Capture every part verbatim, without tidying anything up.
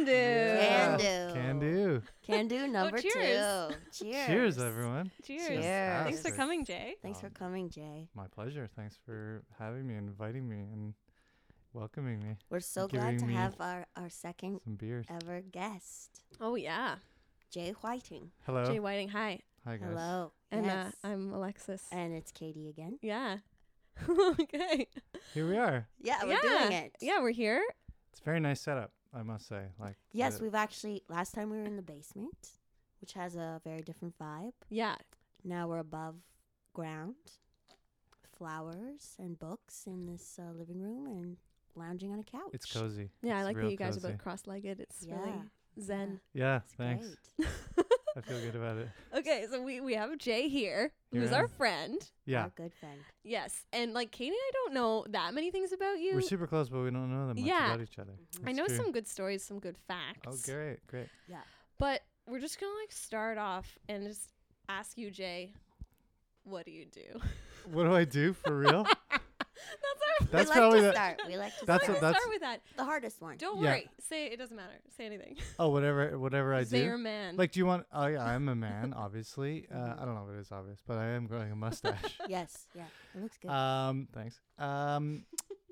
Can do. Yeah. Can do. Can do. Can do number cheers. two. Cheers. Cheers, everyone. Cheers. Cheers. Thanks for Fantastic. coming, Jay. Thanks for Um, coming, Jay. My pleasure. Thanks for having me, inviting me, and welcoming me. We're so glad to giving me have our, our second Some beers. ever guest, Oh, yeah. Jay Whiting. Hello. Jay Whiting, hi. Hi, guys. Hello. And yes. uh, I'm Alexis. and it's Katie again. yeah. Okay. Here we are. Yeah, we're yeah. doing it. Yeah, we're here. It's a very nice setup, I must say. Like Yes, the- we've actually, last time we were in the basement, which has a very different vibe. Yeah. Now we're above ground, flowers and books in this uh, living room and lounging on a couch. It's cozy. Yeah, I It's like that real you guys are cozy. both cross-legged. It's Yeah. really zen. Yeah, It's thanks. great. I feel good about it. Okay, so we, we have Jay here, Here who's I our am. friend. Yeah. Our good friend. Yes. And like Katie and I don't know that many things about you. We're super close, but we don't know that much Yeah. about each other. Mhm. I That's know true. some good stories, some good facts. Oh, great, great. But we're just gonna like start off and just ask you, Jay, what do you do? What do I do for real? That's our That's we like probably to the- start. We like to That's start. what- that's- start with that. the hardest one. Don't Yeah. worry. Say it. It doesn't matter. Say anything. Oh, whatever, whatever I Say do. you're a man. Like, do you want? Oh, yeah, I'm a man, obviously. Uh, I don't know if it is obvious, but I am growing a mustache. Yes, yeah, it looks good. um, thanks. Um,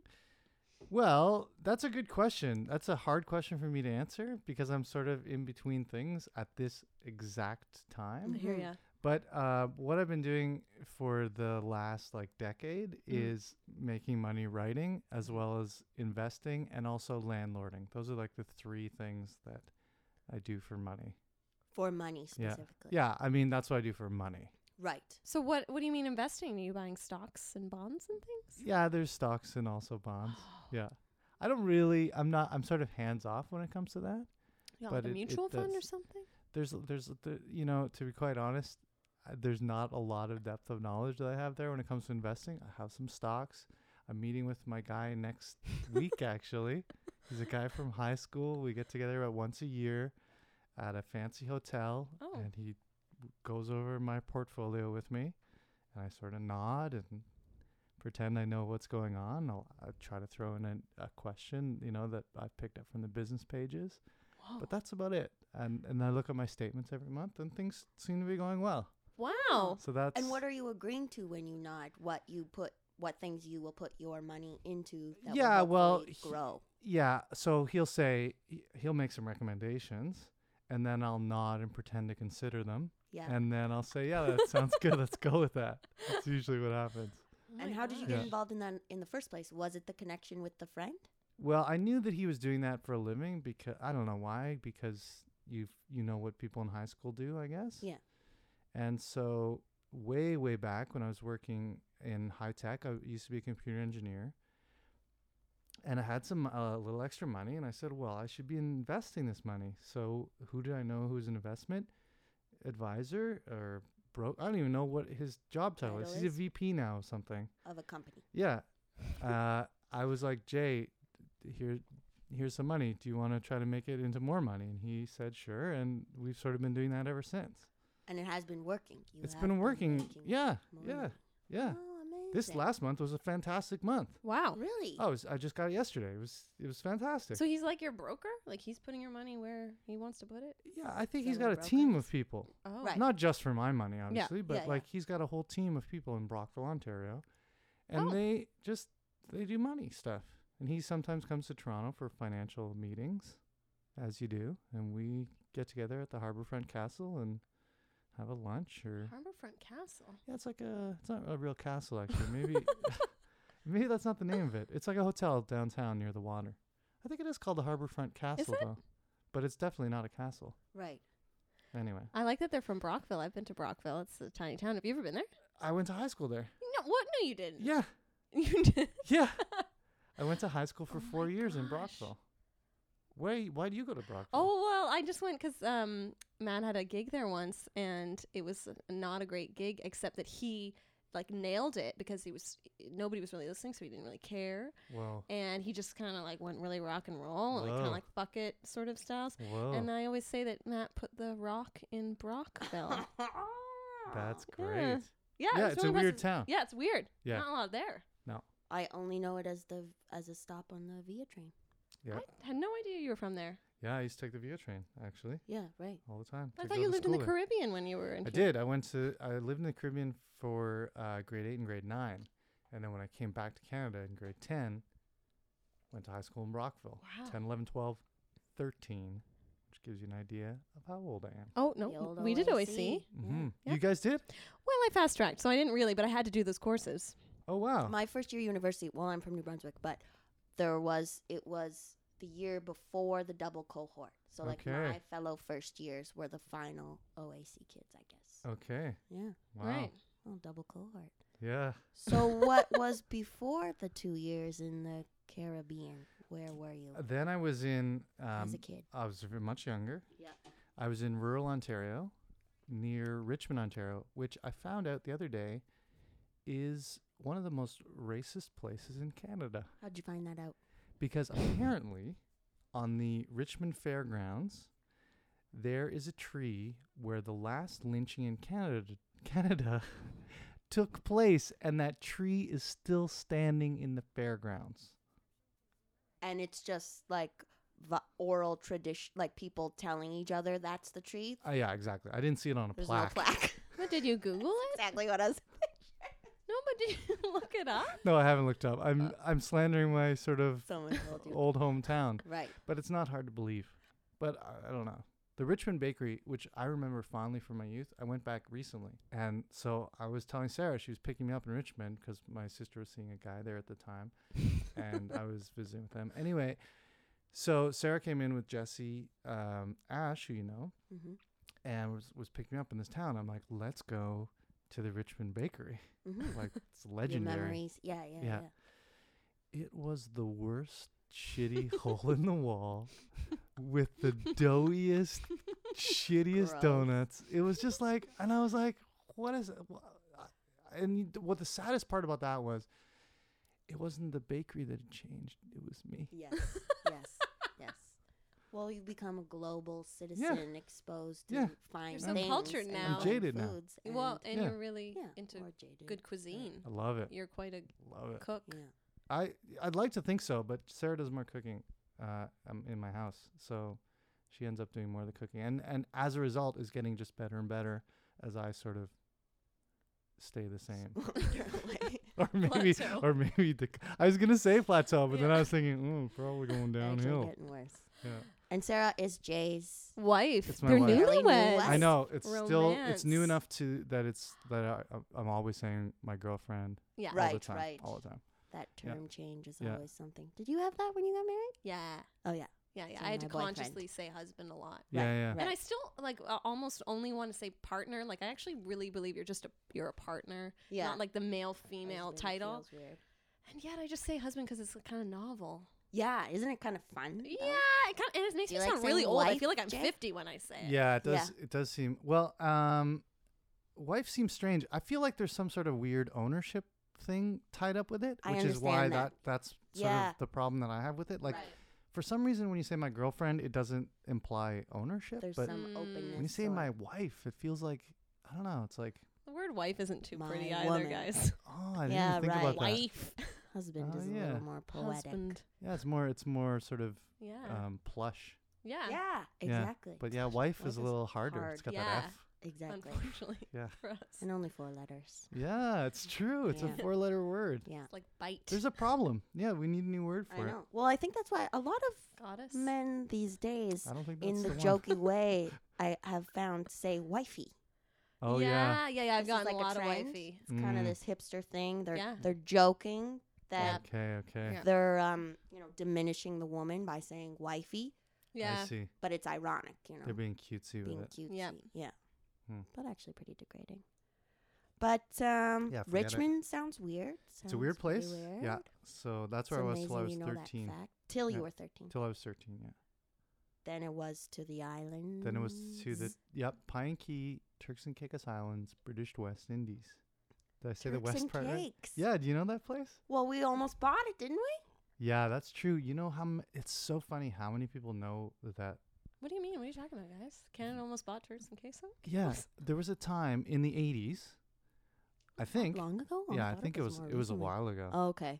well, that's a good question. That's a hard question for me to answer because I'm sort of in between things at this exact I time. hear Mhm. ya. But uh, what I've been doing for the last like decade Mm. is making money writing as well as investing and also landlording. Those are like the three things that I do for money. For money Yeah. specifically. Yeah, I mean that's what I do for money. Right. So what? What do you mean investing? Are you buying stocks and bonds and things? Yeah, there's stocks and also bonds. Yeah. I don't really I'm not I'm sort of hands off when it comes to that. You got But like a it- it mutual fund or does- something? There's there's the, you know, to be quite honest, uh, there's not a lot of depth of knowledge that I have there when it comes to investing. I have some stocks. I'm meeting with my guy next week actually. He's a guy from high school. We get together about once a year at a fancy hotel Oh. and he w- goes over my portfolio with me and I sort of nod and pretend I know what's going on. I'll, I'll try to throw in a, a question, you know, that I've picked up from the business pages. Whoa. But that's about it. And and I look at my statements every month and things seem to be going well. Wow. So that's And what are you agreeing to when you nod? What you put, what things you will put your money into? That Yeah, will well, hopefully he- grow. yeah, so he'll say he- he'll make some recommendations and then I'll nod and pretend to consider them. Yeah. And then I'll say, "Yeah, that sounds good. Let's go with that." That's usually what happens. Oh my And how did you gosh. get Yeah. involved in that in the first place? Was it the connection with the friend? Well, I knew that he was doing that for a living because I don't know why, because you you know what people in high school do, I guess. Yeah. And so way way back when I was working in high tech, I used to be a computer engineer. And I had some uh, little extra money and I said, "Well, I should be investing this money." So, who did I know who's an investment advisor or bro I don't even know what his job title is. Title He's a is? V P now or something. Of a company. Yeah. uh, I was like, "Jay, here, here's some money. Do you want to try to make it into more money?" And he said, "Sure." And we've sort of been doing that ever since. And it has been working. You It's have been working. making Yeah, more yeah, money. yeah. Oh, amazing. This last month was a fantastic month. Wow. Really? Oh, it was, I just got it yesterday. It was it was fantastic. So he's like your broker? Like he's putting your money where he wants to put it? yeah, I think So he's the got a team brokers? of people. Oh. Right. Not just for my money, obviously, but Yeah, yeah. like he's got a whole team of people in Brockville, Ontario, and Oh. they just they do money stuff. And he sometimes comes to Toronto for financial meetings, as you do, and we get together at the Harbourfront Castle and have a lunch or Harbourfront Castle. yeah, it's like a it's not a real castle actually. Maybe maybe that's not the name of it. It's like a hotel downtown near the water. I think it is called the Harbourfront Castle it? though, but it's definitely not a castle. Right. Anyway, I like that they're from Brockville. I've been to Brockville. It's a tiny town. Have you ever been there? I went to high school there. No, what? No, you didn't. Yeah, You did. yeah. I went to high school for Oh four my years in gosh. Brockville. Why? Why do you go to Brockville? Oh, well, I just went 'cause um, Matt had a gig there once, and it was a- not a great gig, except that he like nailed it because he was nobody was really listening, so he didn't really care, Whoa, and he just kind of like went really rock and roll, like kind Whoa. of like fuck it sort of styles. whoa. And I always say that Matt put the rock in Brockville. That's Yeah. great. yeah, Yeah, it's, it's really a weird impressive. town. Yeah, it's weird. Yeah. Not a lot there. I only know it as the as a stop on the Via train. Yeah. I had no idea you were from there. Yeah, I used to take the Via train actually Yeah, right. all the time. I to thought go you to lived in the school there. Caribbean when you were in. I Canada. did. I went to. I lived in the Caribbean for uh, grade eight and grade nine, and then when I came back to Canada in grade ten, went to high school in Brockville. Wow. ten, eleven, twelve, thirteen, which gives you an idea of how old I am. Oh The no, old we did O A O A C. C. Mm-hmm. Yeah. You guys did? Well, I fast tracked, so I didn't really, but I had to do those courses. Oh wow. My first year university, well, I'm from New Brunswick, but there was, it was the year before the double cohort. So, like, Okay. my fellow first years were the final O A C kids, I guess. Okay. Yeah. Wow. Right. Oh, double cohort. Yeah. So, what was before the two years in the Caribbean? Where were you Uh, Then I was in. Um, as a kid? I was v- much younger. Yeah. I was in rural Ontario, near Richmond, Ontario, which I found out the other day is one of the most racist places in Canada. How'd you find that out? Because apparently, on the Richmond Fairgrounds, there is a tree where the last lynching in Canada Canada took place, and that tree is still standing in the fairgrounds. And it's just like the oral tradition, like people telling each other that's the tree. Oh yeah, exactly. I didn't see it on a There's plaque. no plaque. But did you Google it? Exactly what I was. No, but did you look it up? No, I haven't looked up. I'm Uh. I'm slandering my sort of Someone told you. old hometown, Right. but it's not hard to believe. But I, I don't know. The Richmond Bakery, which I remember fondly from my youth, I went back recently, and so I was telling Sarah she was picking me up in Richmond because my sister was seeing a guy there at the time, and I was visiting with them. Anyway, so Sarah came in with Jesse um, Ash, who you know, Mm-hmm. and was was picking me up in this town. I'm like, let's go to the Richmond Bakery. Mm-hmm. Like it's Your legendary. memories. Yeah, yeah, Yeah. yeah. It was the worst shitty hole in the wall with the doughiest, shittiest Gross. donuts. It was just like, and I was like, what is it? Wha- I- And you- what the saddest part about that was, it wasn't the bakery that had changed. It was me. Yes, yes, yes. Well, you become a global citizen, exposed to Yeah. fine You're so things cultured and now. I'm fine jaded now. foods Well, and- and Yeah. you're really yeah, into or jaded. good cuisine. I love it. You're quite a Love it. cook. Yeah. I I'd like to think so, but Sarah does more cooking uh, um, in my house, so she ends up doing more of the cooking, and and as a result, is getting just better and better as I sort of stay the same. or maybe, Plateau. or maybe the. c- I was gonna say plateau, but then Yeah. I was thinking, oh, probably going Actually downhill. getting worse. Yeah, And Sarah is Jay's. Wife. It's my They're wife. Really newlyweds. newlyweds? I know it's still it's new Romance. enough to that it's that I, I- I'm always saying my girlfriend Yeah. all the Right, time, right. all the time. That Yeah. term change is Yeah. always something. Did you have that when you got married? Yeah. Oh yeah. Yeah. Yeah. So I had to my boyfriend. consciously say husband a lot. Yeah, Right, yeah. right. And I still like uh, almost only want to say partner. Like I actually really believe you're just a you're a partner, Yeah. not like the male female Husband title. feels weird. And yet I just say husband because it's kind of novel. Yeah, isn't it kind of fun? Yeah, though? it kind of, and it makes Do you me like sound really saying old. I wife, feel like I'm Jay? fifty when I say it. Yeah, it does. Yeah. It does seem well. Um, wife seems strange. I feel like there's some sort of weird ownership thing tied up with it, I which is why understand that. that that's sort Yeah. of the problem that I have with it. Like Right. for some reason, when you say my girlfriend, it doesn't imply ownership. There's but some Mm. openness. when you say or- my wife, it feels like I don't know. It's like The word wife isn't too pretty My either, woman. guys. oh, I didn't Yeah, even think right. about that. Wife, husband Oh, is a yeah. little more poetic. husband. Yeah, it's more it's more sort of Yeah. um, plush. yeah. Yeah, exactly. But yeah, wife, Wife is a is little harder. hard. It's got Yeah. that F. Exactly. Unfortunately Yeah. for us. And only four letters. Yeah, it's true. It's Yeah. a four-letter word. Yeah. It's like bite. There's a problem. Yeah, we need a new word I for it. know. Well, I think that's why a lot of Goddess. men these days, I don't think that's in the, the one. jokey way, I have found say wifey. Oh yeah. yeah, yeah, yeah. I've This is gotten like a a lot of trend. wifey. It's kind Mm. of this hipster thing. They're Yeah. they're joking that Okay, okay. Yeah. they're um you know diminishing the woman by saying wifey, Yeah. I see. but it's ironic, you know, They're being cutesy being with it. cutesy. Yeah. Yeah. Hmm. But actually pretty degrading. But um, Yeah, forget it. Richmond sounds weird. It's a weird Sounds pretty place. Weird. Yeah. So that's It's where I was till I amazing was you know thirteen. That fact. Till Yeah. you were thirteen. Till I was thirteen, yeah. Then it was to the island. Then it was to the yep, Pine Key, Turks and Caicos Islands, British West Indies. Did I say the Turks west and part right? Cakes. Yeah, do you know that place? Well, we almost bought it, didn't we? Yeah, that's true. You know how m- it's so funny how many people know that What do you mean? What are you talking about, guys? Canada almost bought Turks and Queso? yeah, there was a time in the eighties. I think Long ago. Oh, yeah, I thought think it was more it was a recently. while ago. Oh, okay.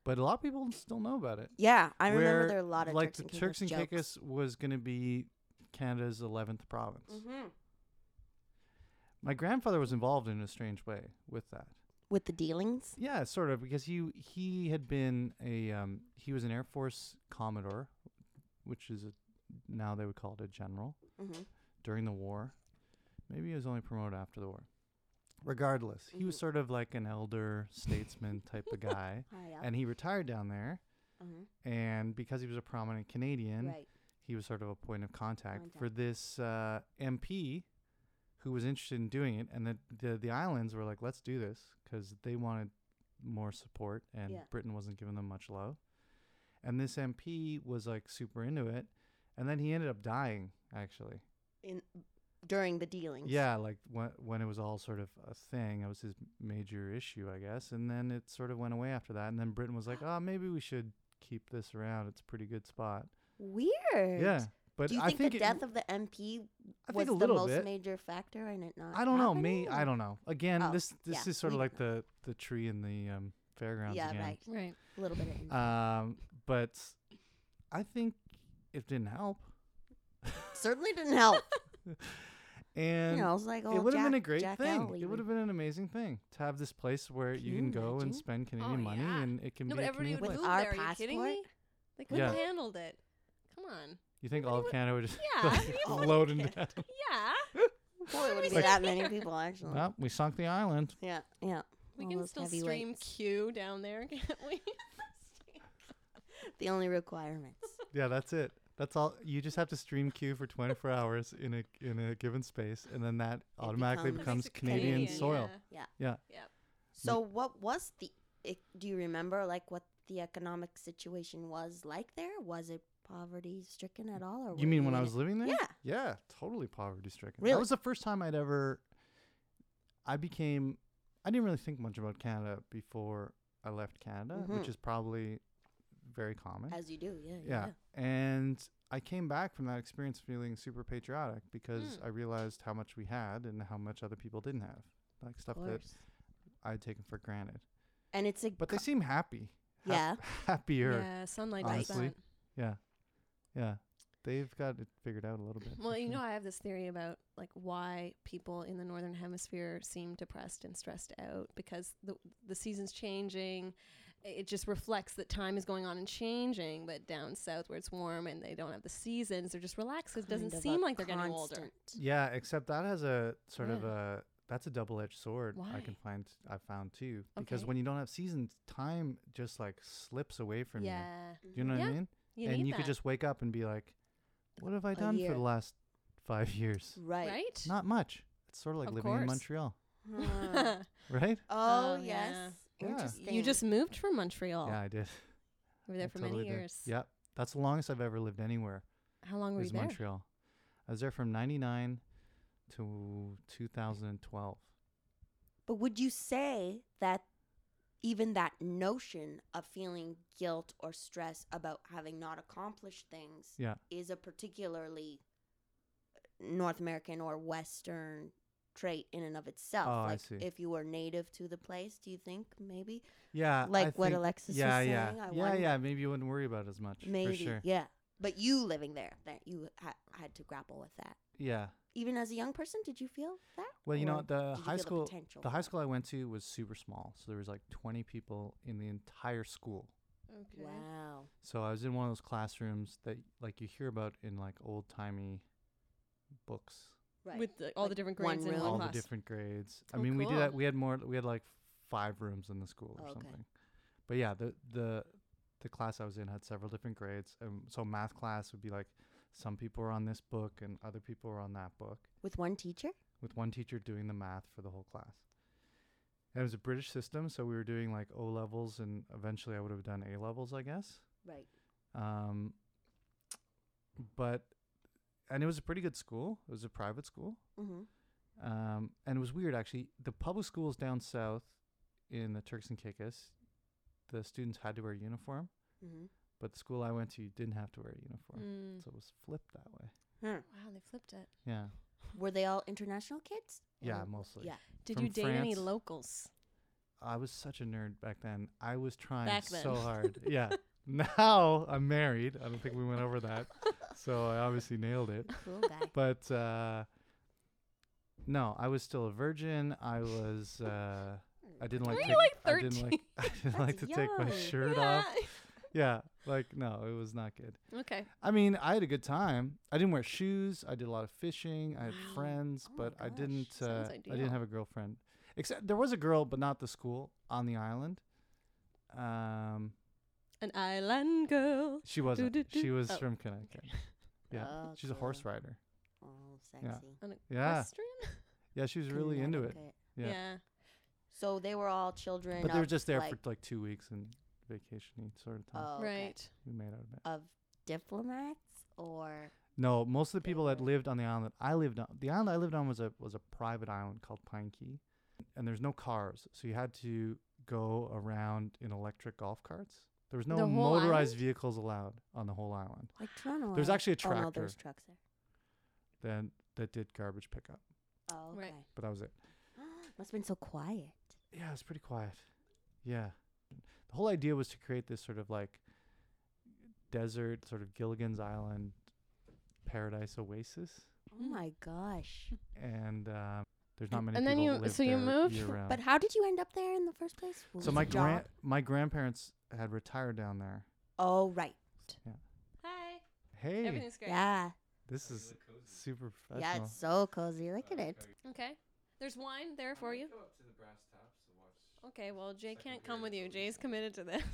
but a lot of people still know about it. Yeah, I remember Where, there are a lot of like Turks the and Caicos Turks and jokes. Caicos was going to be Canada's eleventh province. Mm-hmm. My grandfather was involved in a strange way with that. With the dealings. Yeah, sort of, because he he had been a um, he was an Air Force Commodore, which is a, now they would call it a general Mm-hmm. during the war. Maybe he was only promoted after the war. Regardless, he was Mhm. sort of like an elder statesman type of guy, High up. and he retired down there. Mhm. And because he was a prominent Canadian, Right. he was sort of a point of contact, Contact. for this uh, M P who was interested in doing it. And the, the, the islands were like, let's do this, because they wanted more support, and Yeah. Britain wasn't giving them much love. And this M P was like super into it. And then he ended up dying, actually. In during the dealings. Yeah, like when, when it was all sort of a thing. It was his major issue, I guess. And then it sort of went away after that. And then Britain was like, oh, maybe we should keep this around. It's a pretty good spot. Weird. Yeah. But Do you I think, think the it- death of the M P I was think a the little most bit. major factor in it not I don't know. happening? Me, I don't know. Again, Oh, this this yeah, is sort we of like don't the the tree in the um, fairgrounds Yeah, again. right. Right. A little bit of info. Um, but I think it didn't help. Certainly didn't help. And you know, it's like it old would have Jack, been a great Jack thing. L. It would have been an amazing thing to have this place where Can you you can go and imagine? spend Canadian Oh, money, yeah. and it can No, be but a everybody Canadian would place. With move our there. Are you kidding passport? me? They couldn't Yeah. have handled it. Come on. You think What all do of you- Canada would just Yeah. like, Oh, floating yeah. down? Yeah. Well, it wouldn't be Like- that many people actually. Well, we sunk the island. Yeah, yeah. We All can those still stream heavyweights. Q down there, can't we? The only requirements. Yeah, that's it. That's all. You just have to stream Q for twenty-four hours in a in a given space, and then that automatically becomes- becomes Makes it Canadian, Canadian, soil. Yeah. Yeah. Yep. So what was the? It, do you remember like what the economic situation was like there? Was it poverty stricken at all? Or You were mean when I in was it? living there? Yeah. Yeah, totally poverty stricken. That Really? was the first time I'd ever. I became. I didn't really think much about Canada before I left Canada, which Mhm. is probably very common. As you do, yeah, yeah. yeah. And I came back from that experience feeling super patriotic because Hmm. I realized how much we had and how much other people didn't have, like Of stuff that course. I'd taken for granted. And it's a But they co- seem happy. Hap- Yeah. happier. Yeah, sunlight does honestly. that. Yeah. Yeah. They've got it figured out a little bit. for Well, you sure. know, I have this theory about like why people in the northern hemisphere seem depressed and stressed out because the the season's changing. It just reflects that time is going on and changing. But down south, where it's warm and they don't have the seasons, they're just relaxed. 'Cause it doesn't kind of seem a like they're getting older. constant- Yeah, except that has a sort of Yeah. a that's a double-edged sword. I Why? can find I found too because Okay. when you don't have seasons, time just like slips away from Yeah, you. Do you know what Yeah, I mean? you and need you that, could just wake up and be like, "What have I A done for year. the last five years? Right. right? Not much. It's sort of like Of living in course. Montreal, Huh. right? oh, Oh, yes. yeah. Yeah. Interesting. You just moved from Montreal. Yeah, I did. We were there I for totally many did. years. Yep, that's the longest I've ever lived anywhere. How long were you Is there? Montreal. I was there from ninety-nine to two thousand twelve. But would you say that even that notion of feeling guilt or stress about having not accomplished things Yeah. is a particularly North American or Western trait in and of itself? Oh, I like see. if you were native to the place, do you think maybe? Yeah, Like I what think- Alexis yeah, was yeah, saying, I yeah, wonder. yeah. Maybe you wouldn't worry about it as much. Maybe, for sure. yeah. But you living there, that you ha- had to grapple with that. Yeah. Even as a young person, did you feel that? Well, you Or know, the did you high feel school, potential the for high it? school I went to was super small, so there was like twenty people in the entire school. Okay. Wow. So I was in one of those classrooms that like you hear about in like old timey books. Right. With the, all the Like different one grades in room. one All class. the different grades. I Oh, mean, we did cool. that. We had more. We had like five rooms in the school or Okay. something. But yeah, the the the class I was in had several different grades. Um, so math class would be like some people were on this book and other people were on that book, With one teacher? with one teacher doing the math for the whole class. And it was a British system, so we were doing like O levels, and eventually I would have done A levels, I guess. Right. Um, but and it was a pretty good school. It was a private school. Mm-hmm. Um, and it was weird actually. The public schools down south in the Turks and Caicos, the students had to wear a uniform, Mm-hmm. but the school I went to didn't have to wear a uniform. Mm. So it was flipped that way. Huh. Wow, they flipped it. Yeah. Were they all international kids? Yeah, Or- mostly. Yeah. Did From you date any France. locals? I was such a nerd back then. I was trying Back so then. hard. Yeah. Now I'm married. I don't think we went over that. So I obviously nailed it. Cool guy. But uh, no, I was still a virgin. I was. Uh, I didn't like. Were take, you like I didn't like. I didn't like to That's take my young. shirt Yeah. off. Yeah, like no, it was not good. Okay. I mean, I had a good time. I didn't wear shoes. I did a lot of fishing. I had Wow. friends, Oh my but I gosh, didn't. Uh, sounds I ideal. didn't have a girlfriend. Except there was a girl, but not the school on the island. Um, An island girl. she wasn't. Do-do-do. She was Oh. from Connecticut. Yeah, Oh, she's a horse cool. rider. Oh, sexy. An Yeah. equestrian? Yeah, she was really into it. Connecticut. Yeah. Yeah. So they were all children But they were of, just there like, for like two weeks and vacationing sort of time. oh, okay. Right. We made out of it. Of diplomats or No, most of the They people that were- lived on the island that I lived on, the island I lived on was a was a private island called Pine Key, and there's no cars, so you had to go around in electric golf carts. There was no The whole motorized island? vehicles allowed on the whole island. like Toronto. There's uh, actually a Oh no, tractor there's trucks there. that that did garbage pickup, Oh, okay. Right. but that was it. Must have been so quiet. Yeah, it's pretty quiet. Yeah, the whole idea was to create this sort of like desert, sort of Gilligan's Island paradise oasis, Oh my gosh. and um, there's not many And then people you- that live so you there moved? year round. But how did you end up there in the first place? Was So it my a job? grand my grandparents had retired down there. Oh right. Hi. Hey, Everything's great. Yeah. this is super Yeah, professional. it's so cozy. Look at it. Okay. There's wine there for you. Okay, well, Jay can't come with you. Jay's committed to this.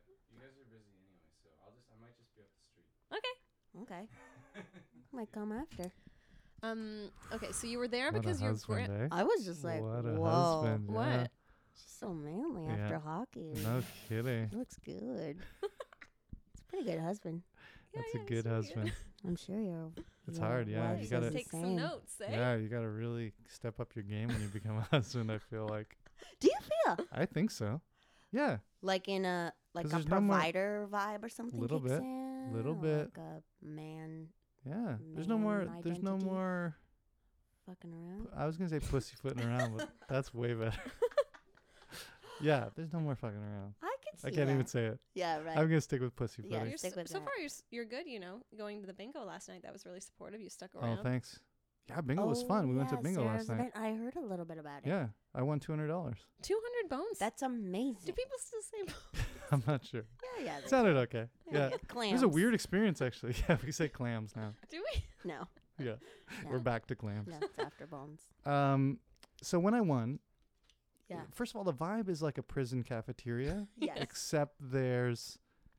Okay. Okay. Might come after. Um. Okay, so you were there What a because your husband, grand. eh? I was just like, what a whoa. husband! Yeah. What? She's so manly Yeah. after hockey. No kidding. Looks good. It's a pretty good husband. Yeah, That's yeah, a he's good really husband. I'm sure you're. It's your hard, yeah. wife You says gotta the Take some same. notes, eh? Yeah, you gotta really step up your game when you become a husband. I feel like. Do you feel I think so. Yeah, like in a like 'Cause a there's no more- provider vibe or something? Little kicks bit, in, little or bit. Like a man yeah. There's no more. Man There's no identity. more. fucking around. I was gonna say pussyfooting around, but that's way better. Yeah, there's no more fucking around. I can see I can't that. even say it. Yeah, right. I'm gonna stick with pussyfooting. Yeah, You're stick s- with so that. far, you're, s- you're good. You know, going to the bingo last night. That was really supportive. You stuck Oh, around. thanks. Yeah, bingo was Oh, fun. We went to yeah, bingo Sarah's last night. event. I heard a little bit about it. Yeah, I won two hundred dollars. Two hundred bones. That's amazing. Do people still say bones? I'm not sure. yeah, yeah. It they- sounded okay. Yeah, yeah, it clams. was a weird experience actually. Yeah, we say clams now. Do we? No. Yeah, no. we're back to clams. No, it's after bones. Um, so when I won, Yeah. first of all, the vibe is like a prison cafeteria, Yes. except there's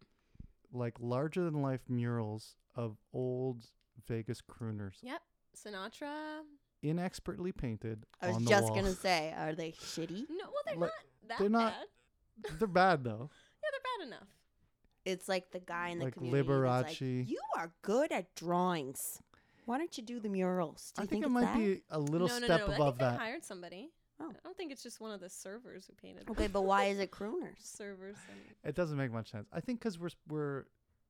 like larger than life murals of old Vegas crooners, Yep. Sinatra. inexpertly painted I was on the just wall. gonna say, are they shitty? No, well, they're Like, not that they're not- bad. They're bad though. Yeah, they're bad enough. It's like the guy in the Like community that's like, Liberace. you are good at drawings. Why don't you do the murals? Do I you think, think, it it's might that? be a little no, no, step no, no. above I think that. they hired somebody. Oh. I don't think it's just one of the servers who painted. Okay, but why is it crooners? servers and It doesn't make much sense. I think because we're s- we're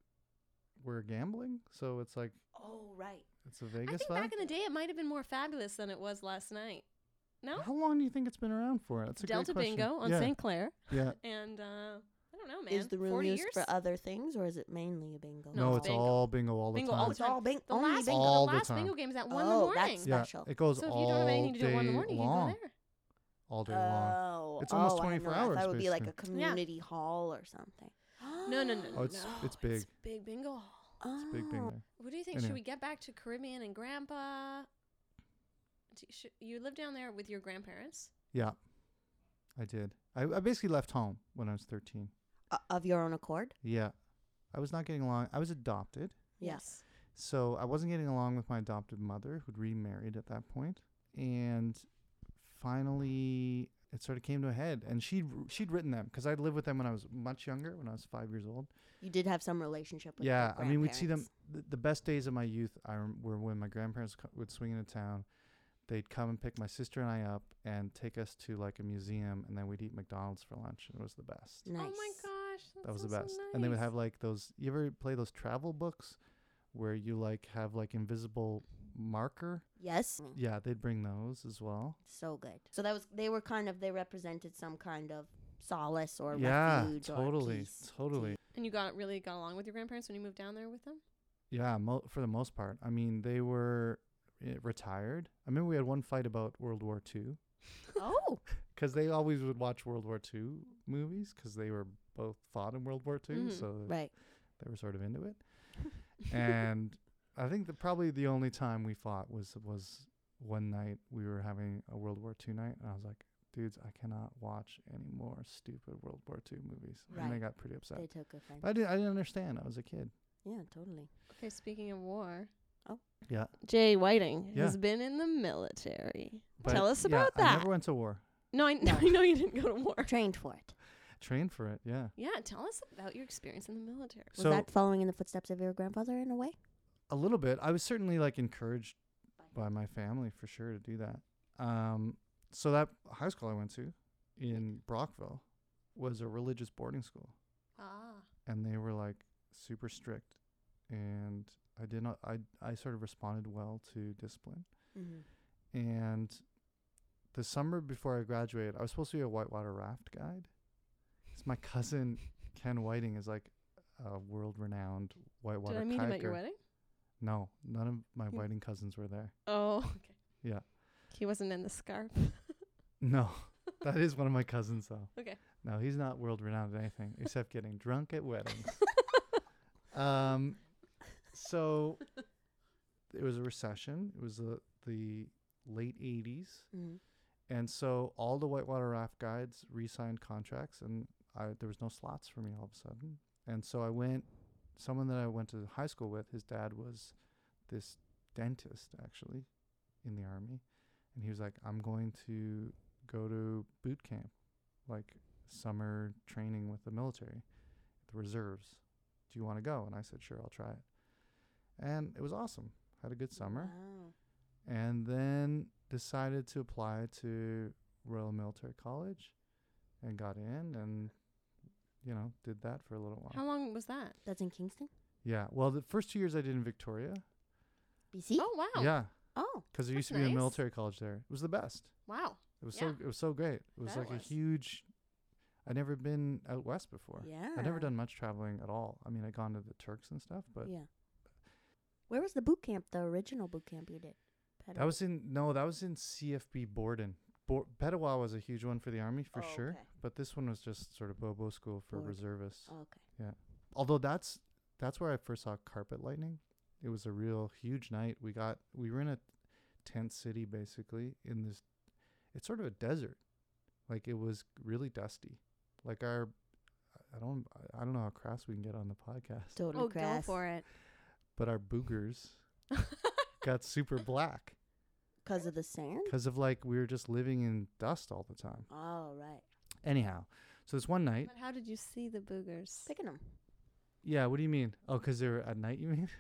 we're gambling, so it's like Oh, right. it's a I Vegas think vibe. back in the day it might have been more fabulous than it was last night. No? How long do you think it's been around for? That's a Delta great question. Bingo on yeah. Saint Clair. Yeah. And uh I don't know, man. Is the room forty used years? for other things, or is it mainly a bingo? No, No, it's it's bingo. all bingo all the Bingo time. all Oh, the it's all bing- The only last, bingo. All the the last time. bingo game is at one in the Oh, morning. that's yeah, special. it goes So if all you don't have anything to do at one in the day morning, long. you can go there. All day long. Oh, It's almost oh, I twenty-four know. I hours, thought it would be like a basically. community hall or something. No, no, no, Oh, it's- no. it's big. It's big bingo hall. Oh. It's big bingo. What do you think? Anyway. Should we get back to Caribbean and Grandpa? Do you, should, you live down there with your grandparents? Yeah, I did. I, I basically left home when I was thirteen. Uh, of your own accord? Yeah, I was not getting along. I was adopted, Yes. so I wasn't getting along with my adopted mother, who'd remarried at that point. And finally, it sort of came to a head. And she'd she'd written them because I'd lived with them when I was much younger, when I was five years old. You did have some relationship with Yeah, your I mean, we'd see them. grandparents. The, the best days of my youth I rem- were when my grandparents co- would swing into town. They'd come and pick my sister and I up and take us to like a museum, and then we'd eat McDonald's for lunch. It was the best. Nice. Oh my gosh, that, That was the sounds best. so And they would nice. have like those. You ever play those travel books, where you like have like invisible marker. Yes. Yeah, they'd bring those as well. So good. So that was they were kind of they represented some kind of solace or Yeah, refuge totally, or peace. totally. And you got really got along with your grandparents when you moved down there with them? Yeah, mo- for the most part. I mean, they were uh, retired. I remember we had one fight about World War Two Oh. because they always would watch World War Two movies because they were both fought in World War Two, Mhm. so Right. they were sort of into it. And I think that probably the only time we fought was was one night we were having a World War Two night, and I was like, dudes, I cannot watch any more stupid World War Two movies. And they Right. got pretty upset. They took offense. But I didn't, I didn't understand. I was a kid. Yeah, totally. Okay, speaking of war. Oh. Yeah. Jay Whiting Yeah. has been in the military. But Tell us yeah, about I that. never went to war. No, I, No. I know you didn't go to war. Trained for it. Trained for it, yeah. Yeah, tell us about your experience in the military. Was So that following in the footsteps of your grandfather in a way? a little bit. I was certainly like encouraged by my family for sure to do that. Um, so that high school I went to in Brockville was a religious boarding school, Ah. and they were like super strict, and I did not. I I sort of responded well to discipline, Mm-hmm. and the summer before I graduated, I was supposed to be a whitewater raft guide. It's my cousin Ken Whiting is like a world-renowned whitewater Did I meet him at your kayaker. wedding? No, none of my Hmm. Whiting cousins were there. Oh, okay. Yeah. He wasn't in the scarf. No, that is one of my cousins, though. Okay. No, he's not world renowned at anything except getting drunk at weddings. um, so it was a recession. It was the the late eighties, Mm-hmm. and so all the whitewater raft guides re-signed contracts, and I, there was no slots for me all of a sudden. And so I went. Someone that I went to high school with, his dad was this dentist actually in the army, and he was like, "I'm going to go to boot camp, like summer training with the military, the reserves. Do you want to go?" And I said, "Sure, I'll try it." And it was awesome. Had a good summer, Wow. and then decided to apply to Royal Military College, and got in, and you know, did that for a little while. How long was that? That's in Kingston? Yeah. Well, the first two years I did in Victoria. B C? Oh, wow. Yeah, Oh. because there That's used to be a nice. military college there. It was the best. Wow. It was Yeah. so it was so great. It was That like was. a huge. I'd never been out west before. Yeah. I'd never done much traveling at all. I mean, I'd gone to the Turks and stuff, but Yeah. Where was the boot camp, the original boot camp you did? that was in no, that was in C F B Borden. Bo- Petawa was a huge one for the army for Oh, sure, okay. but this one was just sort of Bobo school for Borden. reservists. Oh, okay. Although that's that's where I first saw carpet lightning. It was a real huge night. We got we were in a tent city basically in this. It's sort of a desert, like it was really dusty. Like our, I don't I don't know how crass we can get on the podcast, Totally Oh, crass. go for it. but our boogers got super black Because of the sand? because of like we were just living in dust all the time. Oh, right. Anyhow, so this one night, But how did you see the boogers? Picking them. yeah. What do you mean? Oh, because they were at night. You mean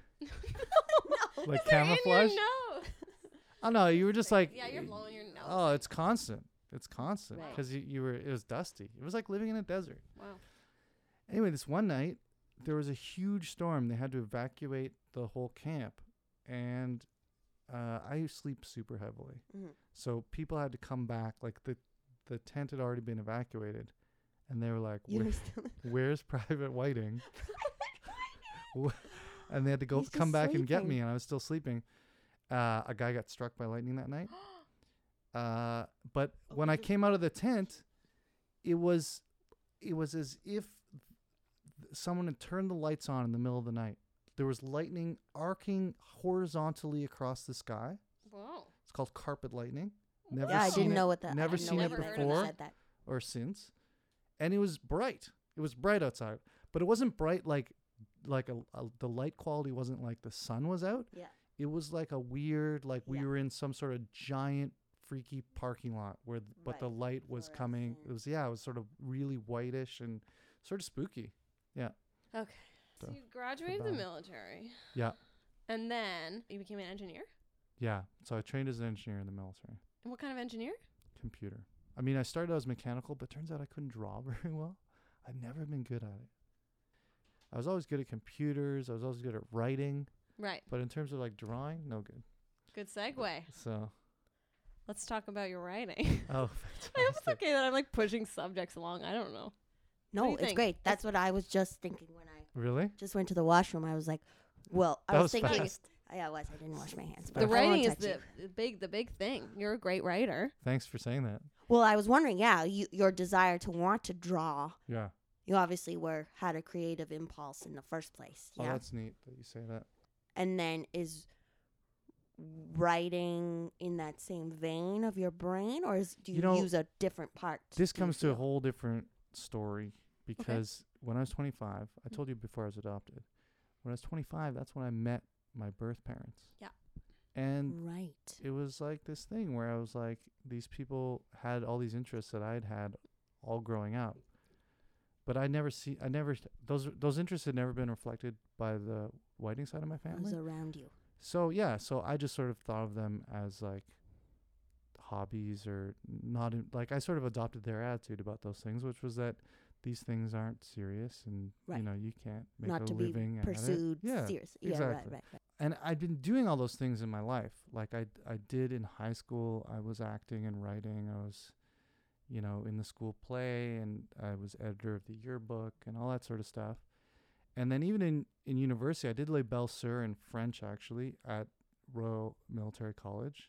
no. like They're in your camouflage? nose. Oh no, you were just like Yeah, you're blowing your nose. Oh, it's constant. It's constant Right. because you, you were. It was dusty. It was like living in a desert. Wow. Anyway, this one night there was a huge storm. They had to evacuate the whole camp, and uh, I sleep super heavily, Mhm. so people had to come back. Like the the tent had already been evacuated, and they were like, You "Where- were still "Where's Private Whiting?" Wh- and they had to go He's come just back and get me, sleeping. and I was still sleeping. Uh, a guy got struck by lightning that night. Uh, but when I came out of the tent, it was, it was as if th- someone had turned the lights on in the middle of the night. There was lightning arcing horizontally across the sky. Whoa. It's called carpet lightning. Never Yeah, I seen didn't it know what that. never I didn't seen know it what that before. Said that. or since, and it was bright. It was bright outside, but it wasn't bright like, like a, a the light quality wasn't like the sun was out. Yeah. It was like a weird, like we Yeah. were in some sort of giant, freaky parking lot where, th- but the Right. light was coming. It Fluorescent. was yeah, it was sort of really whitish and sort of spooky. Okay. So So, you graduated the goodbye. military. Yeah, And then you became an engineer? yeah. So I trained as an engineer in the military, And what kind of engineer? computer. I mean, I started out as mechanical, but turns out I couldn't draw very well. I'd never been good at it. I was always good at computers. I was always good at writing. Right. But in terms of like drawing, no good. Good segue. So, Let's talk about your writing. oh, I hope it's fantastic. okay that I'm like pushing subjects along. I don't know. No, do you it's think? great. That's what I was just thinking when I Really? just went to the washroom. I was like, well, I That was, was thinking. fast. Yeah, I was. I didn't wash my hands. But The I won't writing is touch the, you. the big the big thing. You're a great writer. Thanks for saying that. Well, I was wondering. Yeah, you, your desire to want to draw. Yeah. You obviously were had a creative impulse in the first place. Oh, Yeah, that's neat that you say that. and then is writing in that same vein of your brain, or is, do you, You know, use a different part? This do you comes to a feel? whole different story because when I was twenty-five, I Mm. told you before I was adopted. When I was twenty-five, that's when I met my birth parents. Yeah. And Right. it was like this thing where I was like, these people had all these interests that I'd had all growing up. But I never see, I never, those those interests had never been reflected by the whiting side of my I family. was around you. So yeah, so I just sort of thought of them as like hobbies or not in, like I sort of adopted their attitude about those things, which was that these things aren't serious and Right. you know you can't make Not a to be living at it. pursued Yeah, seriously. Yeah, right, exactly. right, right. And I'd been doing all those things in my life. Like I I did in high school. I was acting and writing. I was, you know, in the school play, and I was editor of the yearbook and all that sort of stuff. And then even in, in university, I did Les Belles Sœurs in French, actually, at Royal Military College.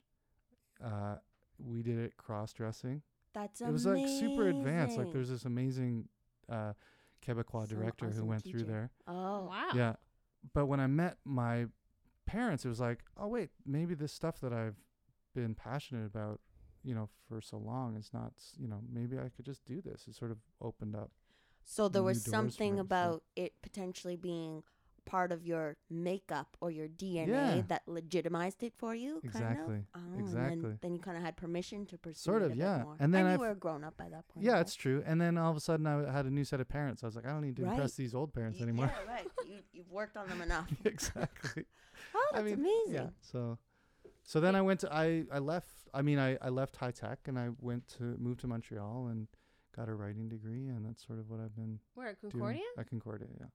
Uh, we did it cross-dressing. That's It was like super advanced. Like there's this amazing uh, Quebecois Some director who awesome went through teacher. there. Oh, Wow. Yeah. But when I met my parents, it was like, oh, wait, maybe this stuff that I've been passionate about, you know, for so long is not, s- you know, maybe I could just do this. It sort of opened up. so there new was doors for something me, so- about it potentially being part of your makeup or your D N A Yeah. that legitimized it for you. Kind Exactly. Of? Oh, and Exactly. Then, then you kind of had permission to pursue Sort it of, a yeah. Bit more. And then and you I've- were grown up by that point. Yeah, right? it's true. And then all of a sudden I had a new set of parents. I was like, I don't need to Right. impress these old parents Y- anymore. Yeah, right. You, you've worked on them enough. Exactly. Oh, I that's mean, amazing. Yeah. So, so then I went to I I left. I mean, I I left high tech and I went to moved to Montreal and got a writing degree, and that's sort of what I've been Where at doing Concordia? at Concordia. Yeah.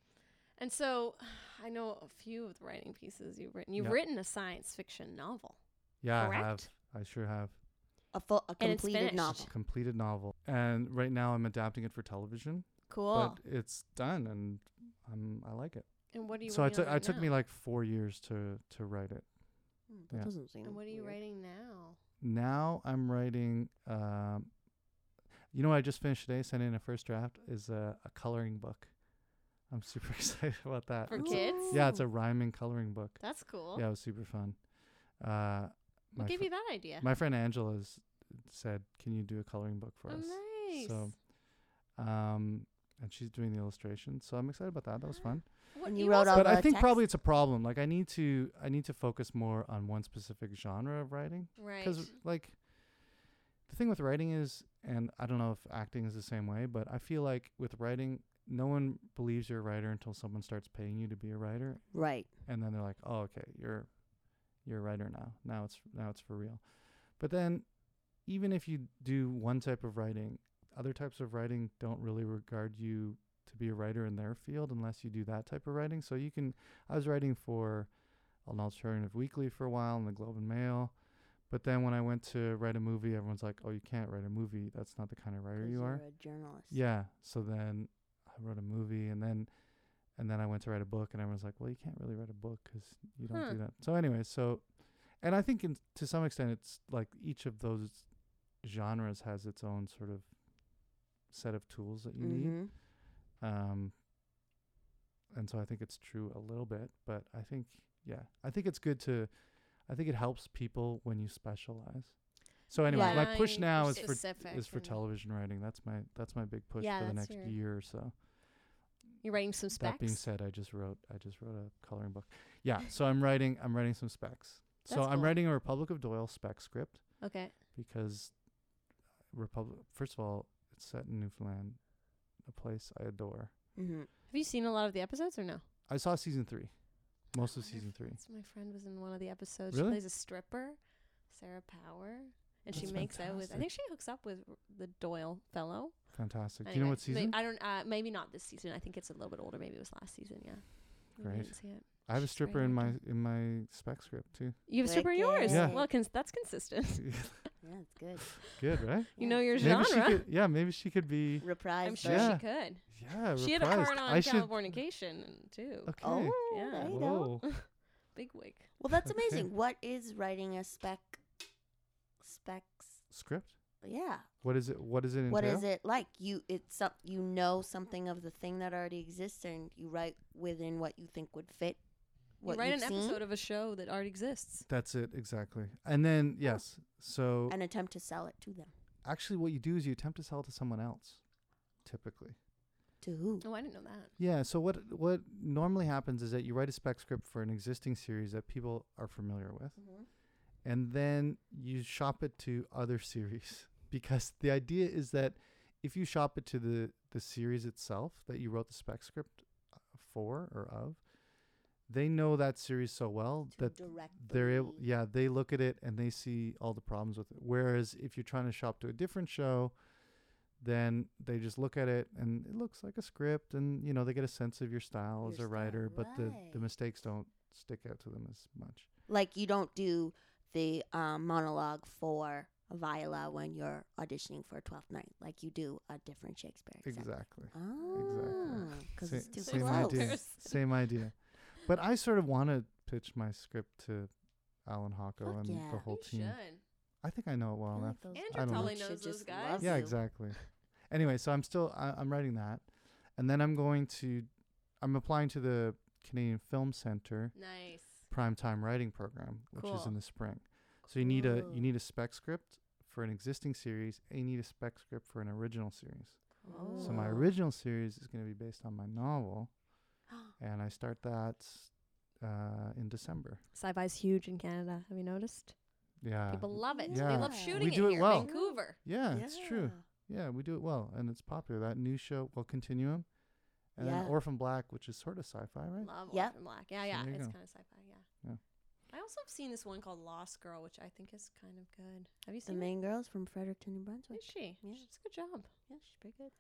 And so, I know a few of the writing pieces you've written. You've Yeah. written a science fiction novel. Yeah, I have. Correct? I sure have. A full, a And it's completed finished. novel. Completed novel, and right now I'm adapting it for television. Cool. But it's done, and I'm I like it. and what are you So I writing took on I right took now? me like four years to to write it. Hmm, that Yeah. doesn't seem And what are you weird. writing now? Now I'm writing. Um, you know what I just finished today? Sent in a first draft is a, a coloring book. I'm super excited about that. For It's- kids? Yeah, it's a rhyming coloring book. That's cool. Yeah, it was super fun. Uh, What my gave fr- you that idea? my friend Angela's said, "Can you do a coloring book for oh, us?" nice. So, um, and she's doing the illustration, so I'm excited about that. That was fun. What, And you wrote also- all But the I think text? probably it's a problem. Like I need to I need to focus more on one specific genre of writing. Right. Because like the thing with writing is, and I don't know if acting is the same way, but I feel like with writing, no one believes you're a writer until someone starts paying you to be a writer, Right. and then they're like, "Oh, okay, you're you're a writer now. Now it's now it's for real." But then, even if you do one type of writing, other types of writing don't really regard you to be a writer in their field unless you do that type of writing. So you can. I was writing for an alternative weekly for a while in the Globe and Mail. But then when I went to write a movie, everyone's like, "Oh, you can't write a movie. That's not the kind of writer 'Cause you you're are." a journalist. Yeah. So then I wrote a movie, and then and then I went to write a book, and everyone's like, "Well, you can't really write a book 'cause you don't Huh. do that." So anyway, so and I think in, to some extent, it's like each of those genres has its own sort of set of tools that you need. Mhm. Um, and so I think it's true a little bit, but I think, yeah, I think it's good to, I think it helps people when you specialize. So anyway, Yeah. my push Right, now you're is for specific is for and television writing. That's my that's my big push Yeah, for the that's next your- year or so. You're writing some specs. That being said, I just wrote I just wrote a coloring book. Yeah, so I'm writing I'm writing some specs. So That's I'm cool. writing a Republic of Doyle spec script Okay. because Republic. First of all, it's set in Newfoundland, a place I adore. Mhm. Have you seen a lot of the episodes or no? I saw season three, most of wonder season if three. that's- My friend was in one of the episodes. Really? She plays a stripper, Sarah Power, and she That's makes out with. I fantastic. think she hooks up with r- the Doyle fellow. Fantastic. Do you know Anyway, what season? may- I don't. Uh, maybe not this season. I think it's a little bit older. Maybe it was last season. Yeah. Maybe I Great. didn't see it. I have a She's stripper right in my after. in my spec script too. You have a stripper in yours? Yeah. Well, cons- that's consistent. Yeah, it's good. Good, right? You know your Maybe she genre. could. Yeah, maybe she could be. Reprise. I'm sure the- Yeah. she could. Yeah, She had a reprised. part on I should. Californication too. Okay. Oh, Yeah. there you go. Whoa. Big wig. Well, that's Okay. amazing. What is writing a spec? Specs. Script. Yeah. What is it? What is it entail? What is it like? You it's some you know something of the thing that already exists, and you write within what you think would fit. You What write you've an seen, episode of a show that already exists. That's it exactly. And then yes, so and attempt to sell it to them. actually, what you do is you attempt to sell it to someone else, typically. To who? Oh, I didn't know that. Yeah. So what what normally happens is that you write a spec script for an existing series that people are familiar with, Mm-hmm. and then you shop it to other series because the idea is that if you shop it to the the series itself that you wrote the spec script uh, for or of, they know that series so well To that direct. they're able, yeah, they look at it and they see all the problems with it. Whereas if you're trying to shop to a different show, then they just look at it and it looks like a script, and you know they get a sense of your style Your as a style, writer, but the right. the mistakes don't stick out to them as much. Like you don't do the um, monologue for Viola when you're auditioning for Twelfth Night, like you do a different Shakespeare. Exactly. Oh, because Sa- it's too same close. idea. Same idea. But I sort of want to pitch my script to Alan Hocko Fuck and yeah. the whole You team. should. I think I know it well I feel enough. like those Andrew I don't know. probably should knows those just guys. love Yeah, you. exactly. Anyway, so I'm still I, I'm writing that, and then I'm going to I'm applying to the Canadian Film Centre Nice. primetime writing program, which is Cool. in the spring. So you need a Cool. you need a spec script for an existing series, and you need a spec script for an original series. So my Oh. original series is going to be based on my novel, and I start that uh, in December. Sci-fi's huge in Canada. Have you noticed? Yeah, People love it. They Yeah. love We shooting do it it here. well. Vancouver. yeah, it's true. Yeah, we do it well, and it's popular. That new show, well, Continuum, and Yeah. then Orphan Black, which is sort of sci-fi, right? Love Yep. Orphan Black. Yeah, So yeah. there you It's go. kind of sci-fi. Yeah. Yeah. I also have seen this one called Lost Girl, which I think is kind of good. Have you The seen it? main girl's from Fredericton, New Brunswick. Is she? Yeah. She's a good job. Yeah, she's pretty good.